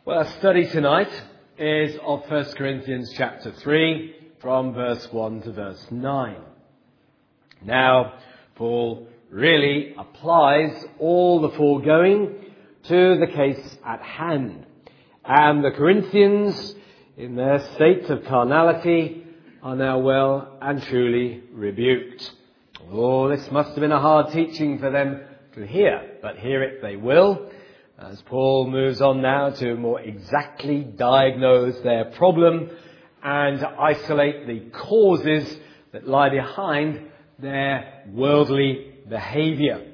Well, our study tonight is of 1 Corinthians chapter 3 from verse 1 to verse 9. Now, Paul really applies all the foregoing to the case at hand. And the Corinthians, in their state of carnality, are now well and truly rebuked. Oh, this must have been a hard teaching for them to hear, but hear it they will, as Paul moves on now to more exactly diagnose their problem and to isolate the causes that lie behind their worldly behaviour.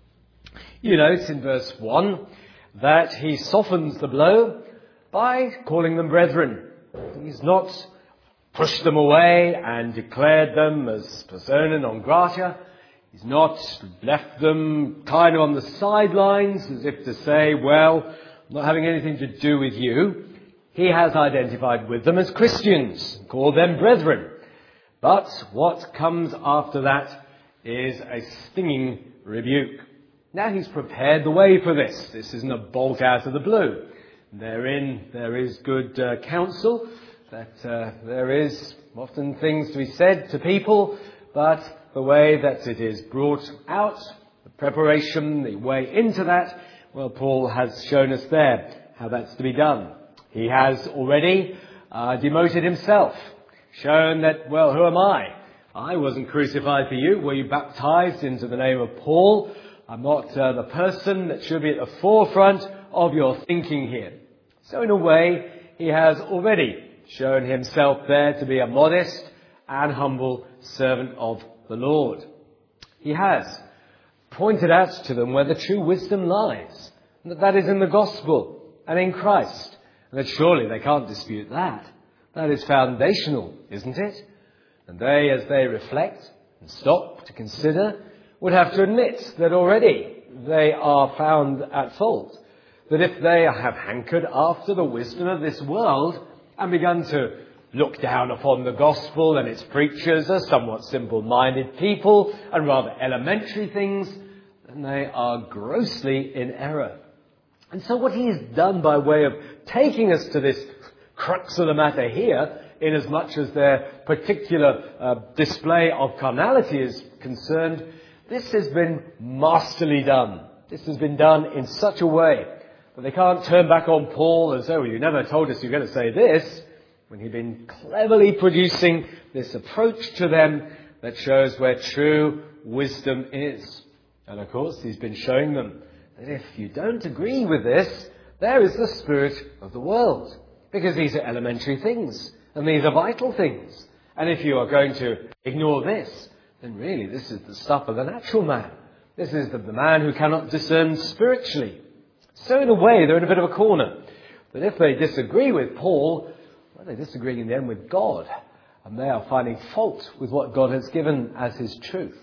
You note in verse 1 that he softens the blow by calling them brethren. He's not pushed them away and declared them as persona non grata. He's not left them kind of on the sidelines as if to say, well, I'm not having anything to do with you. He has identified with them as Christians, called them brethren. But what comes after that is a stinging rebuke. Now he's prepared the way for this. This isn't a bolt out of the blue. Therein there is good counsel, that there is often things to be said to people, but the way that it is brought out, the preparation, the way into that, well, Paul has shown us there how that's to be done. He has already demoted himself, shown that, well, who am I? I wasn't crucified for you. Were you baptized into the name of Paul? I'm not the person that should be at the forefront of your thinking here. So in a way, he has already shown himself there to be a modest and humble servant of the Lord. He has pointed out to them where the true wisdom lies, and that is in the gospel and in Christ, and that surely they can't dispute that. That is foundational, isn't it? And they, as they reflect and stop to consider, would have to admit that already they are found at fault. That if they have hankered after the wisdom of this world and begun to look down upon the gospel and its preachers as somewhat simple-minded people and rather elementary things, then they are grossly in error. And so what he has done by way of taking us to this crux of the matter here, in as much as their particular display of carnality is concerned, this has been masterly done. This has been done in such a way that they can't turn back on Paul and say, well, you never told us you were going to say this, when he'd been cleverly producing this approach to them that shows where true wisdom is. And of course, he's been showing them that if you don't agree with this, there is the spirit of the world. Because these are elementary things, and these are vital things. And if you are going to ignore this, then really this is the stuff of the natural man. This is the man who cannot discern spiritually. So in a way, they're in a bit of a corner. But if they disagree with Paul, well, they're disagreeing in the end with God. And they are finding fault with what God has given as his truth.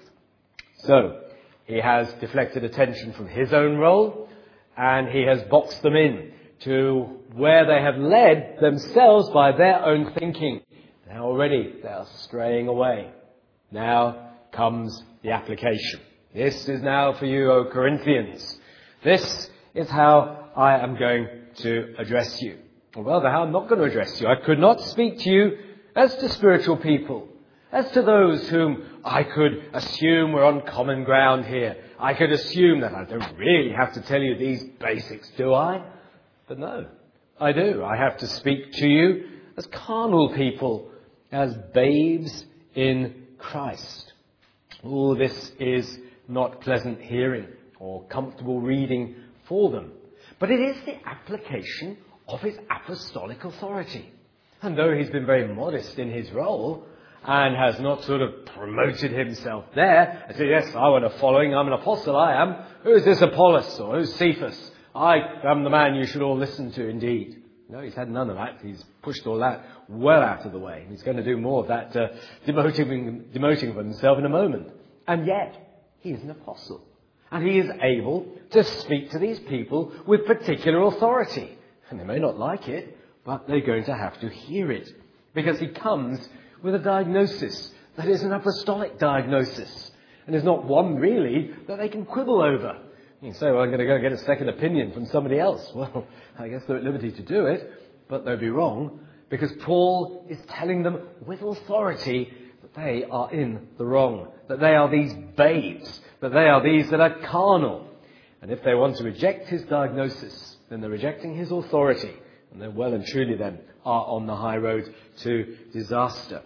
So he has deflected attention from his own role, and he has boxed them in to where they have led themselves by their own thinking. Now already they are straying away. Now comes the application. This is now for you, O Corinthians. This is how I am going to address you. Well, how I'm not going to address you. I could not speak to you as to spiritual people, as to those whom I could assume were on common ground here. I could assume that I don't really have to tell you these basics, do I? But no, I do. I have to speak to you as carnal people, as babes in Christ. Oh, this is not pleasant hearing or comfortable reading for them. But it is the application of his apostolic authority. And though he's been very modest in his role and has not sort of promoted himself there, and said, yes, I want a following, I'm an apostle, I am. Who is this Apollos or who's Cephas? I am the man you should all listen to indeed. No, he's had none of that. He's pushed all that well out of the way. He's going to do more of that demoting of himself in a moment. And yet, he is an apostle. And he is able to speak to these people with particular authority. And they may not like it, but they're going to have to hear it. Because he comes with a diagnosis that is an apostolic diagnosis. And is not one really that they can quibble over. You can say, well, I'm going to go get a second opinion from somebody else. Well, I guess they're at liberty to do it, but they'll be wrong, because Paul is telling them with authority that they are in the wrong, that they are these babes, that they are these that are carnal. And if they want to reject his diagnosis, then they're rejecting his authority, and they well and truly then are on the high road to disaster.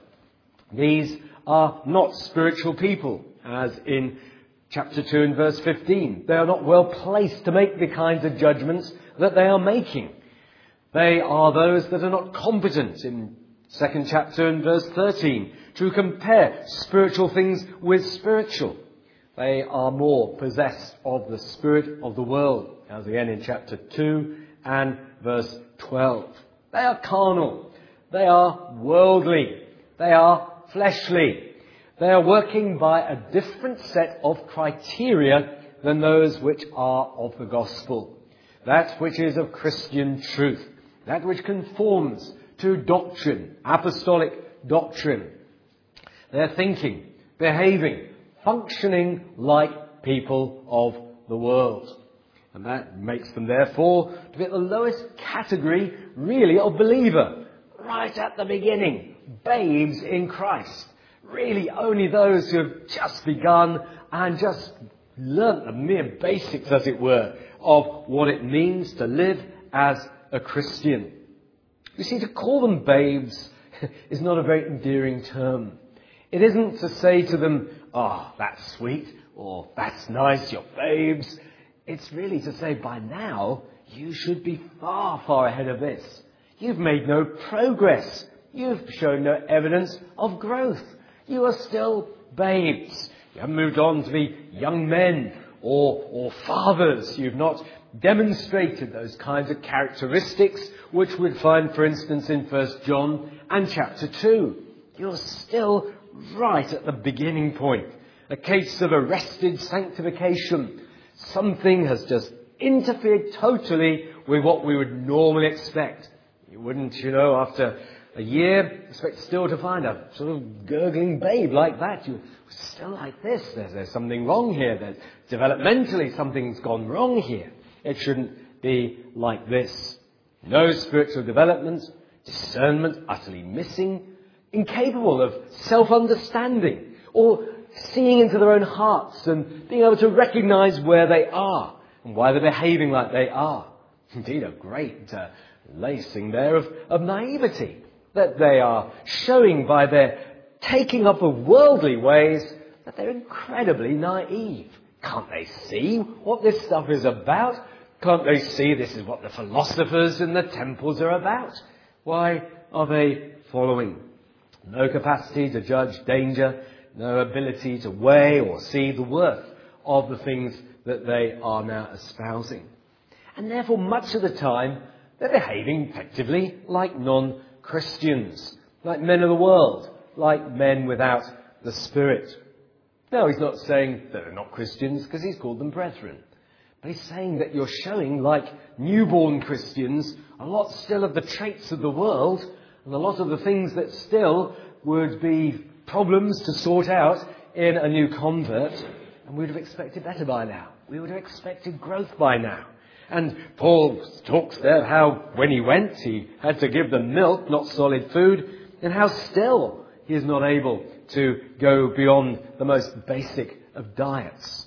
These are not spiritual people, as in chapter 2 and verse 15. They are not well placed to make the kinds of judgments that they are making. They are those that are not competent, in 2nd chapter and verse 13, to compare spiritual things with spiritual. They are more possessed of the spirit of the world, as again in chapter 2 and verse 12. They are carnal. They are worldly. They are fleshly. They are working by a different set of criteria than those which are of the gospel. That which is of Christian truth. That which conforms to doctrine, apostolic doctrine. They're thinking, behaving, functioning like people of the world. And that makes them, therefore, to be at the lowest category, really, of believer. Right at the beginning, babes in Christ. Really only those who have just begun and just learnt the mere basics, as it were, of what it means to live as a Christian. You see, to call them babes is not a very endearing term. It isn't to say to them, "Oh, that's sweet," or "That's nice, you're babes." It's really to say, by now, you should be far, far ahead of this. You've made no progress. You've shown no evidence of growth. You are still babes. You haven't moved on to be young men or fathers. You've not demonstrated those kinds of characteristics which we'd find, for instance, in 1 John and chapter 2. You're still right at the beginning point. A case of arrested sanctification. Something has just interfered totally with what we would normally expect. You wouldn't, after a year, expect still to find a sort of gurgling babe like that. You're still like this. There's something wrong here. There's developmentally something's gone wrong here. It shouldn't be like this. No spiritual development, discernment utterly missing, incapable of self-understanding or seeing into their own hearts and being able to recognize where they are and why they're behaving like they are. Indeed, a great lacing there of naivety that they are showing by their taking up of worldly ways, that they're incredibly naive. Can't they see what this stuff is about? Can't they see this is what the philosophers in the temples are about? Why are they following? No capacity to judge danger, no ability to weigh or see the worth of the things that they are now espousing. And therefore, much of the time, they're behaving effectively like non-Christians, like men of the world, like men without the Spirit. No, he's not saying that they're not Christians, because he's called them brethren. But he's saying that you're showing, like newborn Christians, a lot still of the traits of the world, and a lot of the things that still would be problems to sort out in a new convert. And we would have expected better by now. We would have expected growth by now. And Paul talks there how when he went, he had to give them milk, not solid food, and how still he is not able to go beyond the most basic of diets.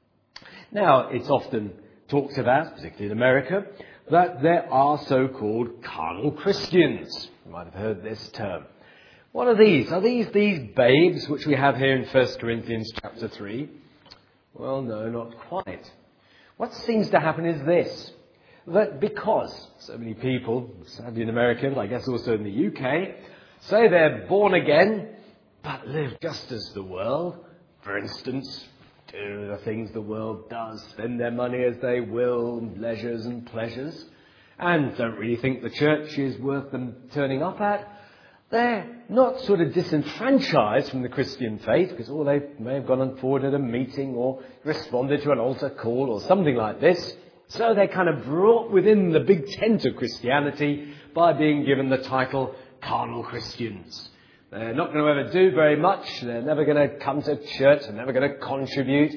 Now, it's often talked about, particularly in America, that there are so-called carnal Christians. You might have heard this term. What are these? Are these babes which we have here in 1 Corinthians chapter 3? Well, no, not quite. What seems to happen is this, that because so many people, sadly in America, but I guess also in the UK, say they're born again, but live just as the world, for instance, do the things the world does, spend their money as they will, leisures and pleasures, and don't really think the church is worth them turning up at, they're not sort of disenfranchised from the Christian faith, because they may have gone on forward at a meeting or responded to an altar call or something like this. So they're kind of brought within the big tent of Christianity by being given the title carnal Christians. They're not going to ever do very much. They're never going to come to church. They're never going to contribute.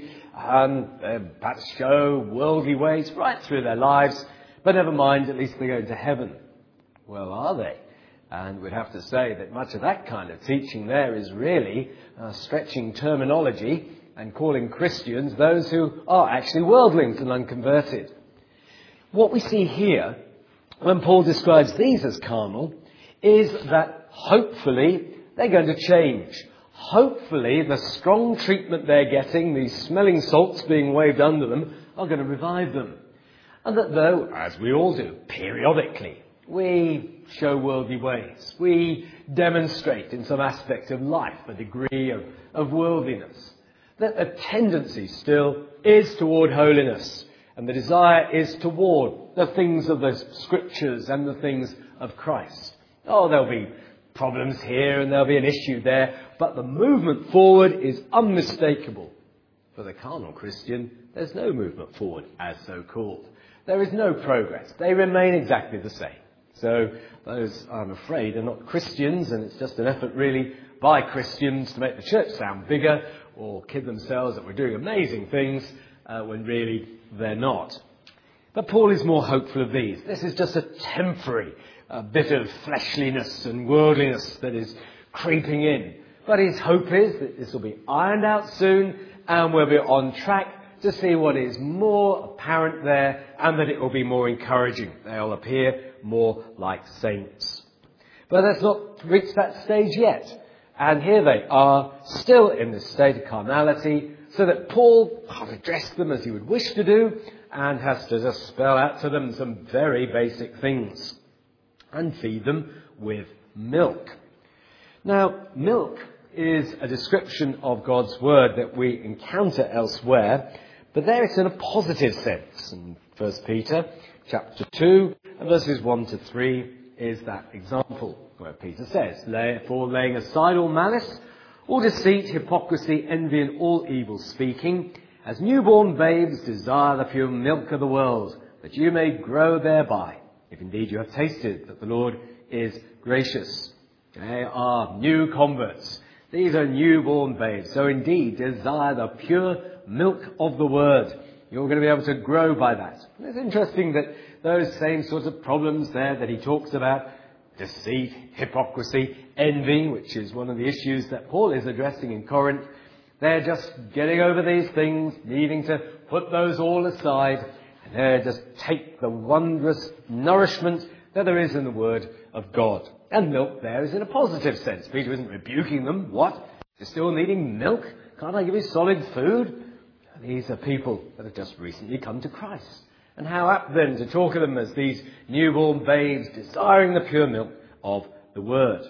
Perhaps show worldly ways right through their lives. But never mind, at least they go to heaven. Well, are they? And we'd have to say that much of that kind of teaching there is really stretching terminology and calling Christians those who are actually worldlings and unconverted. What we see here, when Paul describes these as carnal, is that hopefully they're going to change. Hopefully the strong treatment they're getting, these smelling salts being waved under them, are going to revive them. And that though, as we all do, periodically, we show worldly ways, we demonstrate in some aspect of life a degree of worldliness, that a tendency still is toward holiness, and the desire is toward the things of the Scriptures and the things of Christ. Oh, there'll be problems here and there'll be an issue there, but the movement forward is unmistakable. For the carnal Christian, there's no movement forward as so called. There is no progress. They remain exactly the same. So those, I'm afraid, are not Christians, and it's just an effort really by Christians to make the church sound bigger or kid themselves that we're doing amazing things when really they're not. But Paul is more hopeful of these. This is just a temporary bit of fleshliness and worldliness that is creeping in. But his hope is that this will be ironed out soon and we'll be on track to see what is more apparent there, and that it will be more encouraging. They'll appear more like saints. But that's not reached that stage yet. And here they are, still in this state of carnality, so that Paul can't address them as he would wish to do, and has to just spell out to them some very basic things and feed them with milk. Now, milk is a description of God's word that we encounter elsewhere, but there it's in a positive sense. In 1 Peter chapter 2 and verses 1 to 3 is that example where Peter says, "Therefore, laying aside all malice, all deceit, hypocrisy, envy, and all evil speaking, as newborn babes desire the pure milk of the world, that you may grow thereby, if indeed you have tasted that the Lord is gracious." They are new converts. These are newborn babes. So indeed, desire the pure milk of the word. You're going to be able to grow by that. And it's interesting that those same sorts of problems there that he talks about, deceit, hypocrisy, envy, which is one of the issues that Paul is addressing in Corinth, they're just getting over these things, needing to put those all aside, and they just take the wondrous nourishment that there is in the Word of God. And milk there is in a positive sense. Peter isn't rebuking them. What? You're still needing milk? Can't I give you solid food? These are people that have just recently come to Christ. And how apt then to talk of them as these newborn babes desiring the pure milk of the Word.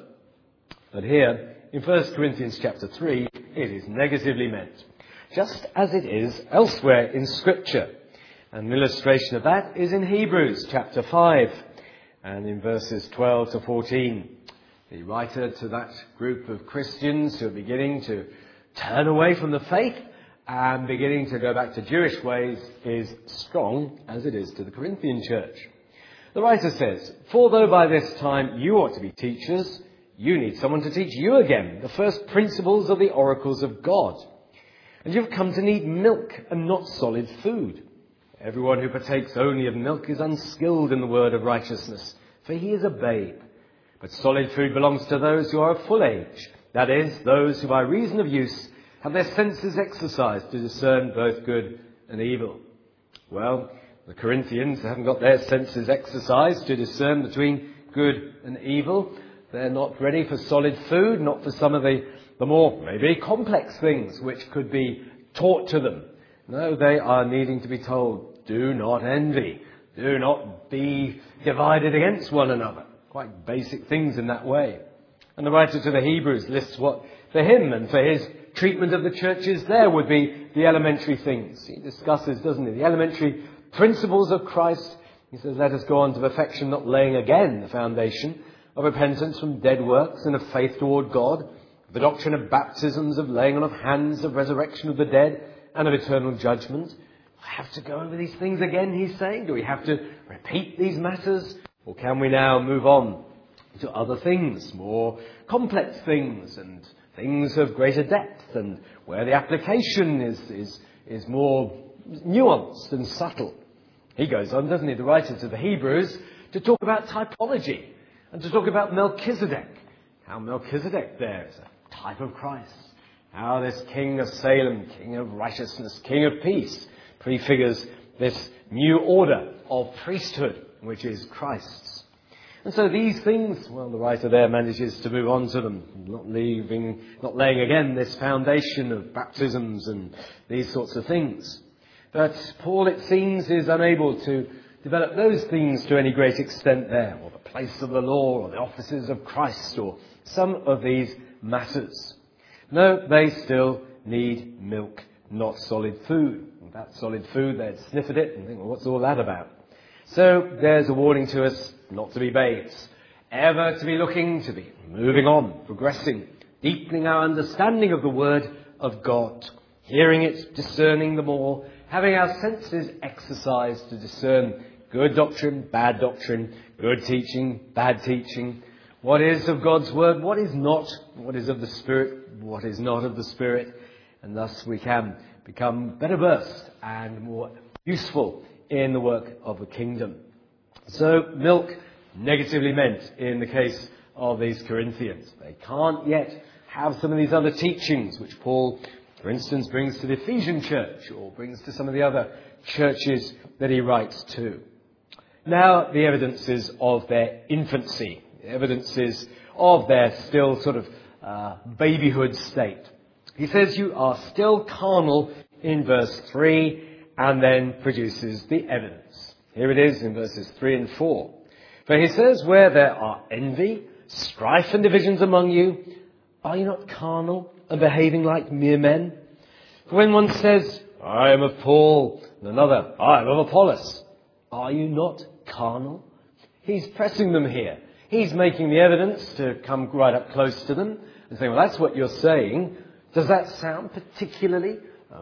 But here, in 1 Corinthians chapter 3, it is negatively meant, just as it is elsewhere in Scripture. And an illustration of that is in Hebrews chapter 5 and in verses 12 to 14. The writer to that group of Christians who are beginning to turn away from the faith and beginning to go back to Jewish ways is strong as it is to the Corinthian church. The writer says, "For though by this time you ought to be teachers, you need someone to teach you again the first principles of the oracles of God. And you've come to need milk and not solid food. Everyone who partakes only of milk is unskilled in the word of righteousness, for he is a babe. But solid food belongs to those who are of full age, that is, those who by reason of use have their senses exercised to discern both good and evil." Well, the Corinthians haven't got their senses exercised to discern between good and evil. They're not ready for solid food, not for some of the more maybe complex things which could be taught to them. No, they are needing to be told, do not envy. Do not be divided against one another. Quite basic things in that way. And the writer to the Hebrews lists what for him and for his treatment of the churches there would be the elementary things. He discusses, doesn't he, the elementary principles of Christ. He says, let us go on to perfection, not laying again the foundation of repentance from dead works and of faith toward God, the doctrine of baptisms, of laying on of hands, of resurrection of the dead, and of eternal judgment. I have to go over these things again, he's saying. Do we have to repeat these matters? Or can we now move on to other things, more complex things and things of greater depth, and where the application is more nuanced and subtle. He goes on, doesn't he, the writer to the Hebrews, to talk about typology and to talk about Melchizedek. How Melchizedek there is a type of Christ. How this King of Salem, King of righteousness, King of peace, prefigures this new order of priesthood, which is Christ's. And so these things, well, the writer there manages to move on to them, not laying again this foundation of baptisms and these sorts of things. But Paul, it seems, is unable to develop those things to any great extent there, or the place of the law, or the offices of Christ, or some of these matters. No, they still need milk, not solid food. That solid food, they'd sniff at it and think, well, what's all that about? So there's a warning to us not to be babes, ever to be looking, to be moving on, progressing, deepening our understanding of the Word of God, hearing it, discerning the more, having our senses exercised to discern good doctrine, good teaching, bad teaching, what is of God's Word, what is not, what is of the Spirit, what is not of the Spirit, and thus we can become better versed and more useful in the work of the kingdom. So milk negatively meant in the case of these Corinthians. They can't yet have some of these other teachings which Paul, for instance, brings to the Ephesian church or brings to some of the other churches that he writes to. Now, the evidences of their infancy, the evidences of their still sort of babyhood state. He says you are still carnal in verse 3 and then produces the evidence. Here it is in verses 3 and 4. For he says, where there are envy, strife and divisions among you, are you not carnal and behaving like mere men? For when one says, I am of Paul, and another, I am of Apollos, are you not carnal? He's pressing them here. He's making the evidence to come right up close to them and saying, well, that's what you're saying. Does that sound particularly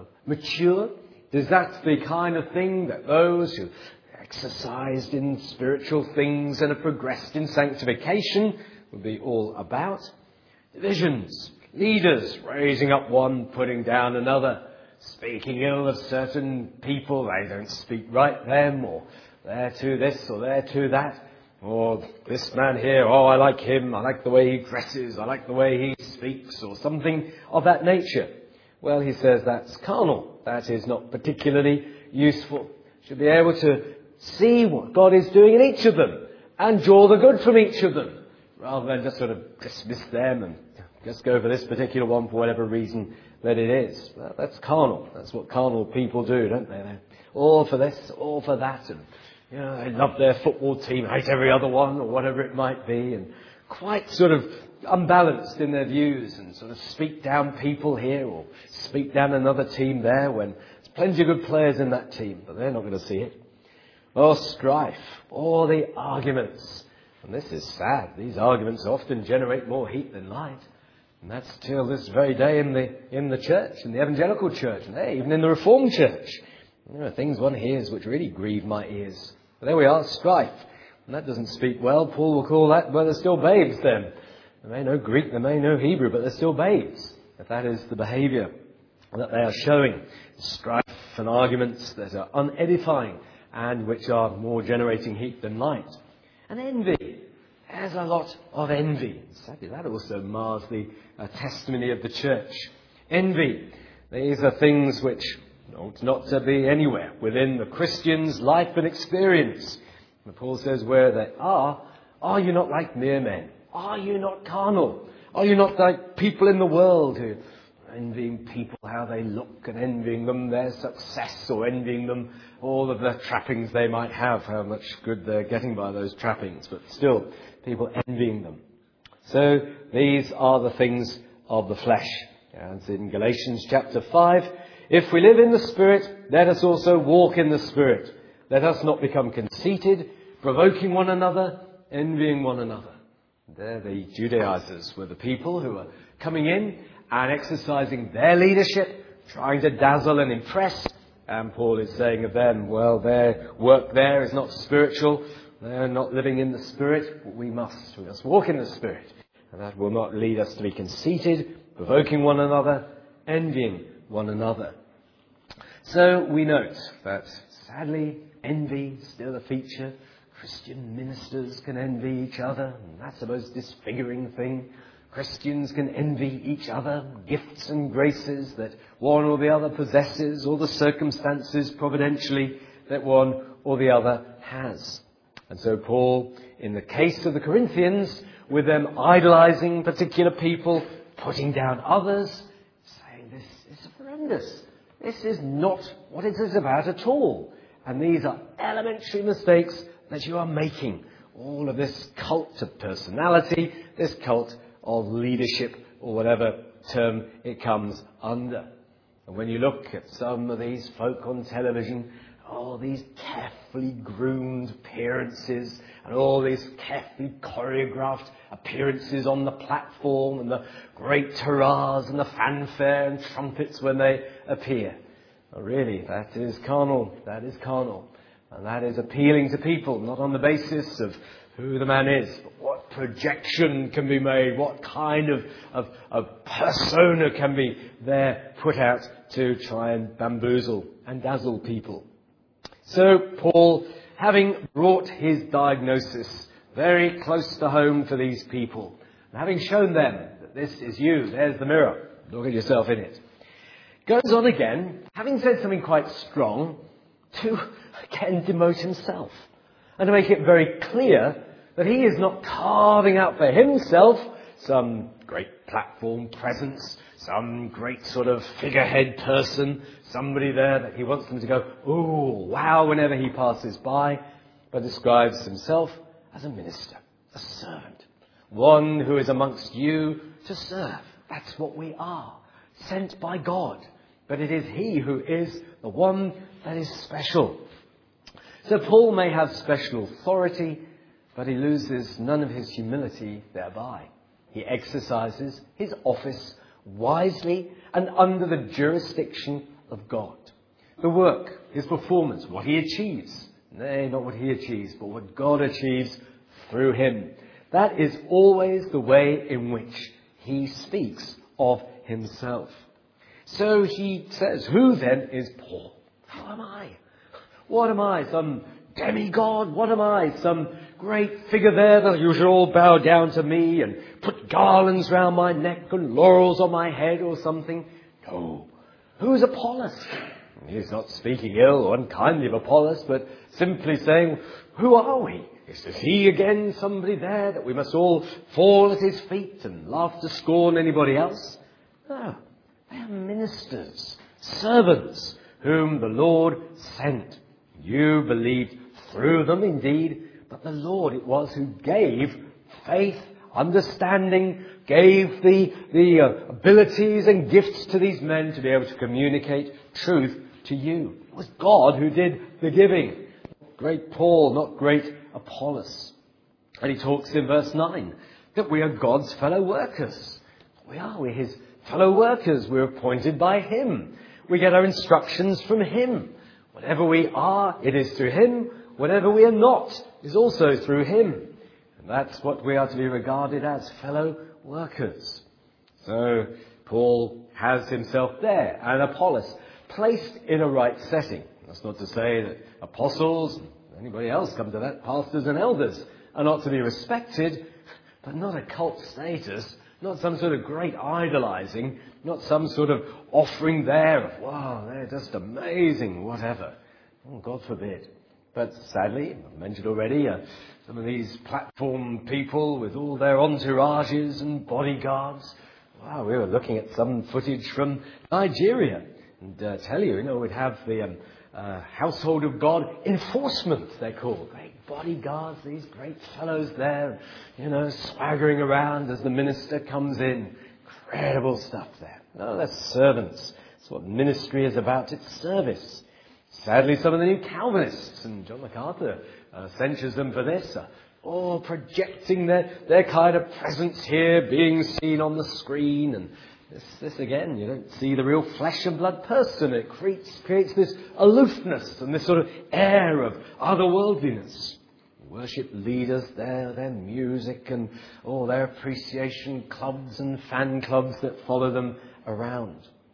mature? Is that the kind of thing that those who exercised in spiritual things and have progressed in sanctification would be all about? Divisions, leaders raising up one, putting down another, speaking ill of certain people, they don't speak right them, or they're to this or they're to that, or this man here, oh, I like him, I like the way he dresses, I like the way he speaks, or something of that nature. Well, he says that's carnal. That is not particularly useful. Should be able to see what God is doing in each of them and draw the good from each of them, rather than just sort of dismiss them and just go for this particular one for whatever reason that it is. Well, that's carnal. That's what carnal people do, don't they? They're all for this, all for that, and they love their football team, hate every other one, or whatever it might be, and quite sort of unbalanced in their views, and sort of speak down people here or speak down another team there when there's plenty of good players in that team, but they're not going to see it. Or strife, or the arguments. And this is sad. These arguments often generate more heat than light. And that's till this very day in the church, in the evangelical church, and even in the Reformed church. There are things one hears which really grieve my ears. But there we are, strife. And that doesn't speak well. Paul will call that, well, they're still babes then. They may know Greek, they may know Hebrew, but they're still babes. If that is the behaviour that they are showing. Strife and arguments that are unedifying and which are more generating heat than light. And envy. There's a lot of envy. Sadly, that also mars the testimony of the church. Envy. These are things which ought not to be anywhere within the Christian's life and experience. And Paul says, where they are you not like mere men? Are you not carnal? Are you not like people in the world who are envying people how they look and envying them their success, or envying them all of the trappings they might have, how much good they're getting by those trappings, but still people envying them. So these are the things of the flesh. And in Galatians chapter 5, if we live in the Spirit, let us also walk in the Spirit. Let us not become conceited, provoking one another, envying one another. There the Judaizers were the people who were coming in and exercising their leadership, trying to dazzle and impress. And Paul is saying of them, well, their work there is not spiritual. they're not living in the Spirit, but we must. We must walk in the Spirit. And that will not lead us to be conceited, provoking one another, envying one another. So we note that, sadly, envy is still a feature. Christian ministers can envy each other, and that's the most disfiguring thing. Christians can envy each other, gifts and graces that one or the other possesses, or the circumstances providentially that one or the other has. And so Paul, in the case of the Corinthians, with them idolizing particular people, putting down others, saying this is horrendous. This is not what it is about at all. And these are elementary mistakes that you are making. All of this cult of personality, this cult of leadership, or whatever term it comes under. And when you look at some of these folk on television, these carefully groomed appearances and all these carefully choreographed appearances on the platform and the great hurrahs and the fanfare and trumpets when they appear. Well, really, that is carnal. That is carnal. And that is appealing to people, not on the basis of who the man is, but what projection can be made, what kind of persona can be there put out to try and bamboozle and dazzle people. So Paul, having brought his diagnosis very close to home for these people, and having shown them that this is you, there's the mirror, look at yourself in it, goes on again, having said something quite strong, to again demote himself and to make it very clear that he is not carving out for himself some great platform presence, some great sort of figurehead person, somebody there that he wants them to go, oh, wow, whenever he passes by, but describes himself as a minister, a servant, one who is amongst you to serve. That's what we are, sent by God. But it is he who is the one that is special. So Paul may have special authority, but he loses none of his humility thereby. He exercises his office wisely and under the jurisdiction of God. The work, his performance, what he achieves, nay, not what he achieves, but what God achieves through him. That is always the way in which he speaks of himself. So he says, who then is Paul? Who am I? What am I? Some demigod? What am I? Some great figure there that you should all bow down to me and put garlands round my neck and laurels on my head or something? No. Who's Apollos? He's not speaking ill or unkindly of Apollos, but simply saying, who are we? Is he again somebody there that we must all fall at his feet and laugh to scorn anybody else? No. They are ministers, servants, whom the Lord sent. You believed through them indeed, but the Lord it was who gave faith, understanding, gave the abilities and gifts to these men to be able to communicate truth to you. It was God who did the giving. Great Paul, not great Apollos. And he talks in verse 9 that we are God's fellow workers. We're his fellow workers. We're appointed by him. We get our instructions from him. Whatever we are, it is through him. Whatever we are not is also through him. And that's what we are to be regarded as, fellow workers. So Paul has himself there, and Apollos placed in a right setting. That's not to say that apostles and anybody else come to that, pastors and elders, are not to be respected, but not a cult status, not some sort of great idolizing, not some sort of offering there of, wow, they're just amazing, whatever. Oh, God forbid. But sadly, I've mentioned already, some of these platform people with all their entourages and bodyguards. Wow, we were looking at some footage from Nigeria. And tell you, we'd have the Household of God Enforcement, they're called. Great bodyguards, these great fellows there, swaggering around as the minister comes in. Incredible stuff there. No, that's servants. That's what ministry is about. It's service. Sadly, some of the new Calvinists, and John MacArthur censures them for this, projecting their kind of presence here, being seen on the screen, and this again, you don't see the real flesh and blood person. It creates this aloofness and this sort of air of otherworldliness. worship leaders there, their music and all their appreciation clubs and fan clubs that follow them around.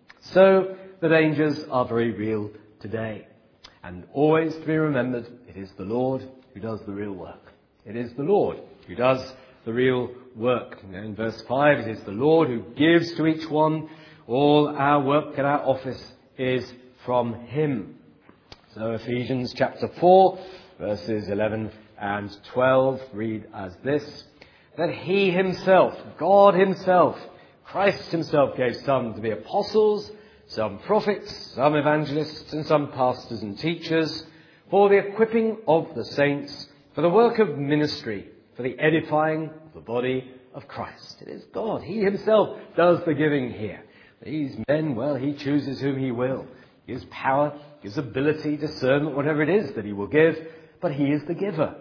So the dangers are very real today. And always to be remembered, it is the Lord who does the real work. It is the Lord who does the real work. In verse 5, it is the Lord who gives to each one. All our work at our office is from him. So Ephesians chapter 4, verses 11 and 12 read as this: that he himself, God himself, Christ himself, gave some to be apostles, some prophets, some evangelists, and some pastors and teachers, for the equipping of the saints, for the work of ministry, for the edifying of the body of Christ. It is God. He himself does the giving here. These men, well, he chooses whom he will. He gives power, gives ability, discernment, whatever it is that he will give, but he is the giver.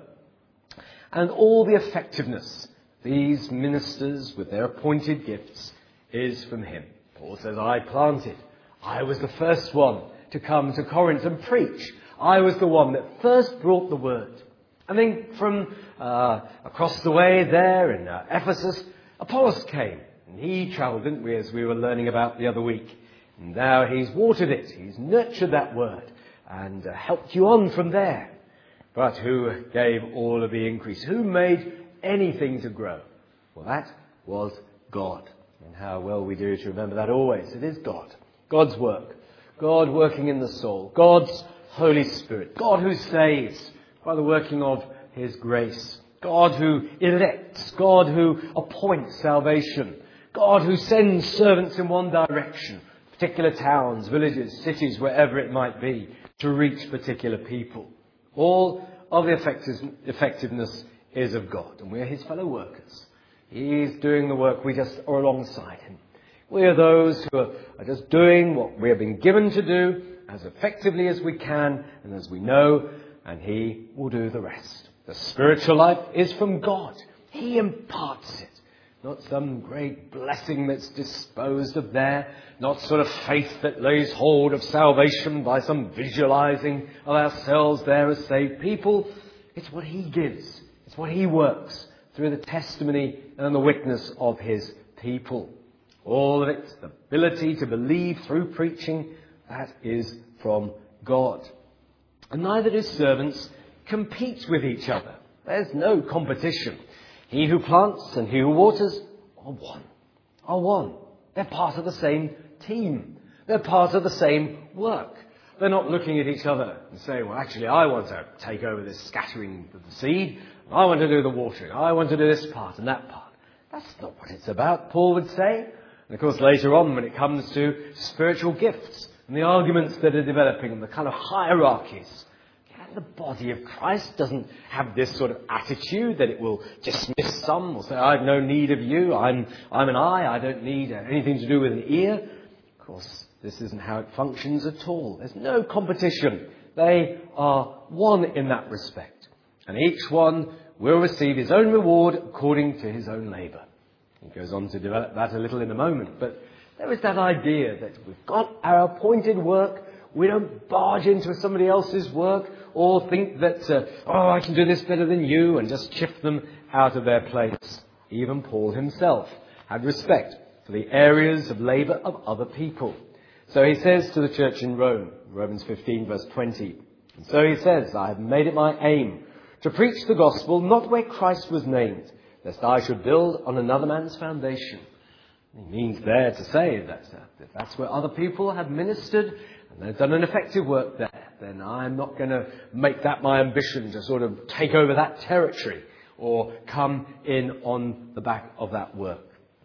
And all the effectiveness, these ministers with their appointed gifts, is from him. Paul says, I planted. I was the first one to come to Corinth and preach. I was the one that first brought the word. I think from across the way there in Ephesus, Apollos came. And he travelled, didn't we, as we were learning about the other week. And now he's watered it. He's nurtured that word and helped you on from there. But who gave all of the increase? Who made anything to grow? Well, that was God. And how well we do to remember that always. It is God. God's work. God working in the soul. God's Holy Spirit. God who saves by the working of his grace. God who elects. God who appoints salvation. God who sends servants in one direction. Particular towns, villages, cities, wherever it might be, to reach particular people. All of the effectiveness is of God. And we're his fellow workers. He's doing the work. We just are alongside him. We are those who are just doing what we have been given to do as effectively as we can and as we know, and he will do the rest. The spiritual life is from God. He imparts it. Not some great blessing that's disposed of there. Not sort of faith that lays hold of salvation by some visualizing of ourselves there as saved people. It's what he gives. It's what he works through the testimony and the witness of his people. All of it, the ability to believe through preaching, that is from God. And neither do servants compete with each other. There's no competition. He who plants and he who waters are one. Are one. They're part of the same team. They're part of the same work. They're not looking at each other and saying, well, actually, I want to take over this scattering of the seed. I want to do the watering. I want to do this part and that part. That's not what it's about, Paul would say. And of course, later on, when it comes to spiritual gifts and the arguments that are developing and the kind of hierarchies, the body of Christ doesn't have this sort of attitude that it will dismiss some or say, I have no need of you, I'm an eye, I don't need anything to do with an ear. Of course, this isn't how it functions at all. There's no competition. They are one in that respect. And each one will receive his own reward according to his own labour. He goes on to develop that a little in a moment. But there is that idea that we've got our appointed work. We don't barge into somebody else's work or think that, I can do this better than you, and just shift them out of their place. Even Paul himself had respect for the areas of labour of other people. So he says to the church in Rome, Romans 15 verse 20, and so he says, I have made it my aim to preach the gospel not where Christ was named, lest I should build on another man's foundation. He means there to say that if that's where other people have ministered and they've done an effective work there, then I'm not going to make that my ambition to sort of take over that territory or come in on the back of that work.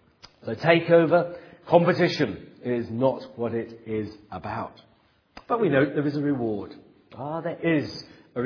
So takeover, competition is not what it is about. But we note there is a reward. There is a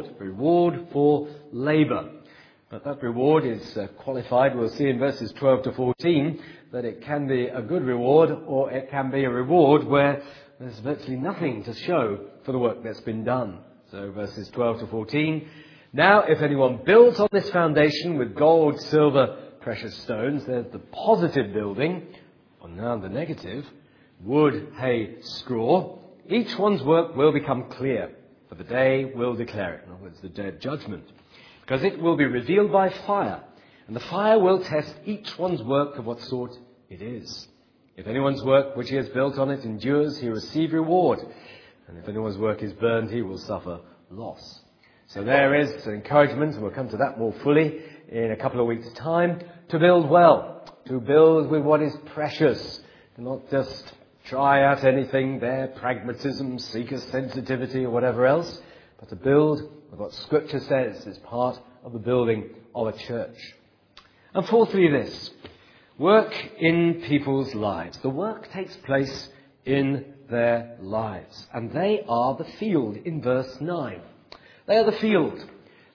reward for labour. But that reward is qualified, we'll see in verses 12 to 14, that it can be a good reward or it can be a reward where there's virtually nothing to show for the work that's been done. So verses 12 to 14. Now, if anyone builds on this foundation with gold, silver, precious stones, there's the positive building. And now the negative, wood, hay, straw. Each one's work will become clear, for the day will declare it. In other words, the day of judgment. because it will be revealed by fire, and the fire will test each one's work of what sort it is. If anyone's work which he has built on it endures, he will receive reward. And if anyone's work is burned, he will suffer loss. So there is an encouragement, and we'll come to that more fully in a couple of weeks' time, to build well, to build with what is precious, to not just try out anything there, pragmatism, seeker sensitivity or whatever else, but to build with what Scripture says is part of the building of a church. And fourthly this, work in people's lives. The work takes place in their lives, and they are the field in verse 9. They are the field.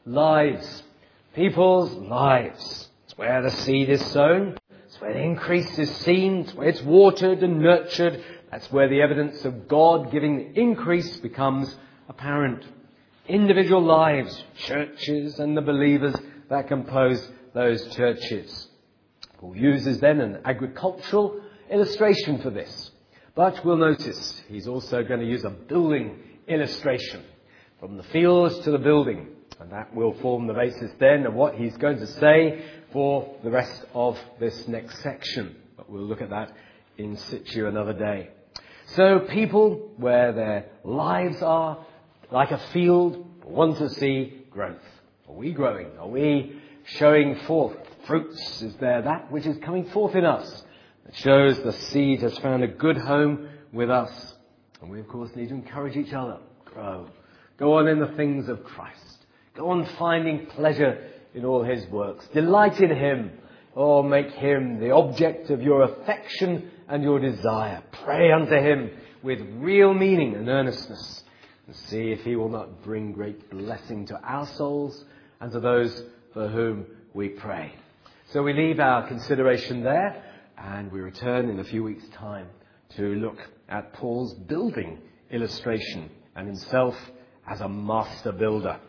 Lives. People's lives. It's where the seed is sown. It's where the increase is seen. It's where it's watered and nurtured. That's where the evidence of God giving the increase becomes apparent. Individual lives, churches and the believers that compose those churches. Paul uses then an agricultural illustration for this. But we'll notice he's also going to use a building illustration. From the fields to the building. And that will form the basis then of what he's going to say for the rest of this next section. But we'll look at that in situ another day. So people where their lives are like a field want to see growth. Are we growing? Are we showing forth fruits? Is there that which is coming forth in us that shows the seed has found a good home with us? And we of course need to encourage each other. Grow. Go on in the things of Christ. Go on finding pleasure in all his works. Delight in him. Or make him the object of your affection and your desire. Pray unto him with real meaning and earnestness. And see if he will not bring great blessing to our souls and to those for whom we pray. So we leave our consideration there, and we return in a few weeks' time to look at Paul's building illustration and himself as a master builder.